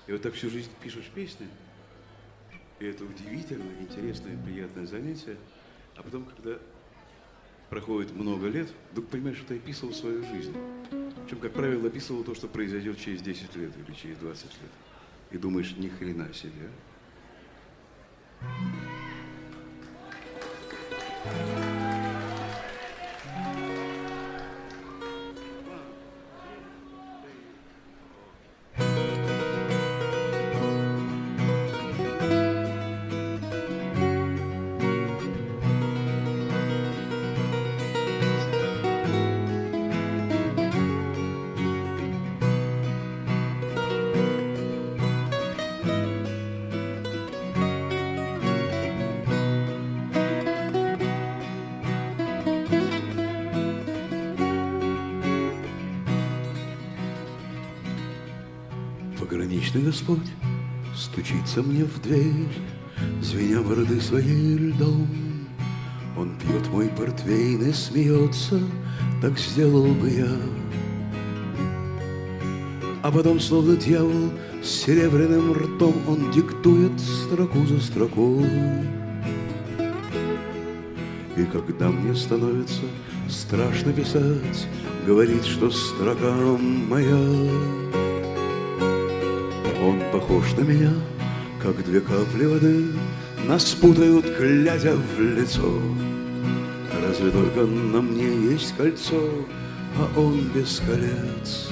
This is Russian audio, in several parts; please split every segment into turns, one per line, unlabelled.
И вот так всю жизнь пишешь песни, и это удивительно, интересное, приятное занятие. А потом, когда проходит много лет, вдруг понимаешь, что ты описывал свою жизнь. Причем, как правило, описывал то, что произойдет через 10 лет или через 20 лет. И думаешь, ни хрена себе. Пограничный Господь стучится мне в дверь, звеня бороды своей льдом. Он пьет мой портвейн и смеется, так сделал бы я. А потом, словно дьявол с серебряным ртом, он диктует строку за строкой. И когда мне становится страшно писать, говорит, что строка моя. Он похож на меня, как две капли воды, нас путают, глядя в лицо. Разве только на мне есть кольцо, а он без колец.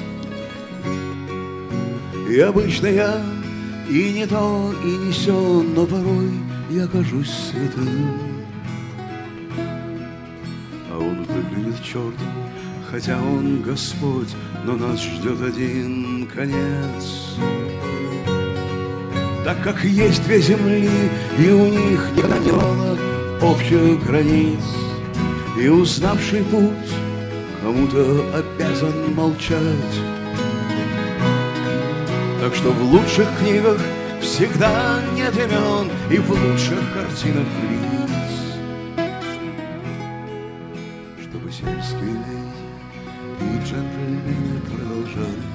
И обычно я и не то, и не сё, но порой я кажусь святым. А он выглядит чертом, хотя он Господь, но нас ждет один конец. Так как есть две земли, и у них никогда не было общих границ, и узнавший путь кому-то обязан молчать. Так что в лучших книгах всегда нет имен, и в лучших картинах лиц, чтобы сельские леди и джентльмены продолжали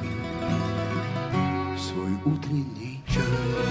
свой утренний чай.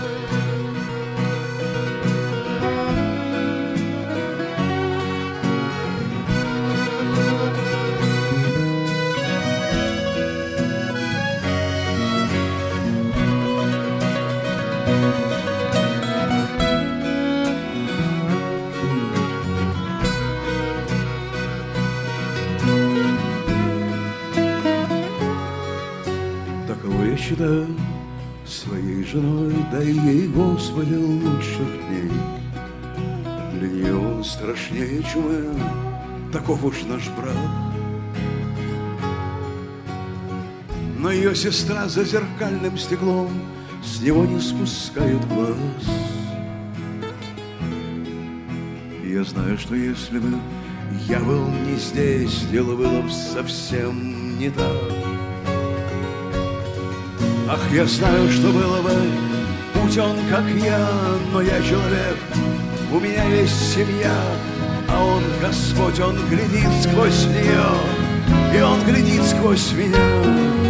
Таково я считаю своей женой, дай ей, Господи, лучших дней. Для нее он страшнее чумы, таков уж наш брак. Но ее сестра за зеркальным стеклом с него не спускает глаз. И я знаю, что если бы я был не здесь, дело было бы совсем не так. Ах, я знаю, что было бы, будь он как я, но я человек, у меня есть семья, а он Господь, он глядит сквозь нее, и он глядит сквозь меня.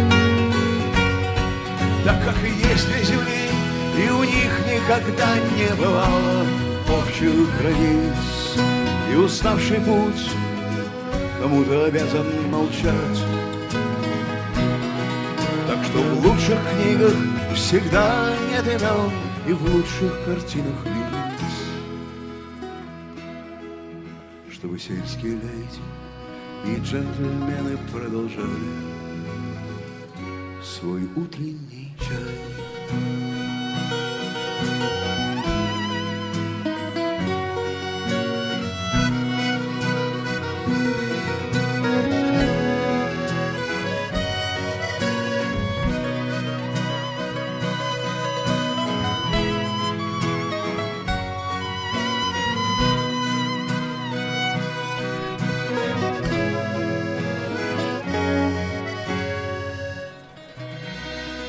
Так как и есть две земли, и у них никогда не бывало общих границ, и уставший путь кому-то обязан молчать. Так что в лучших книгах всегда нет имен, и в лучших картинах лиц, чтобы сельские леди и джентльмены продолжали свой утренний чай.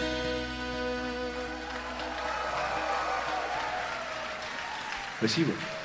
Спасибо.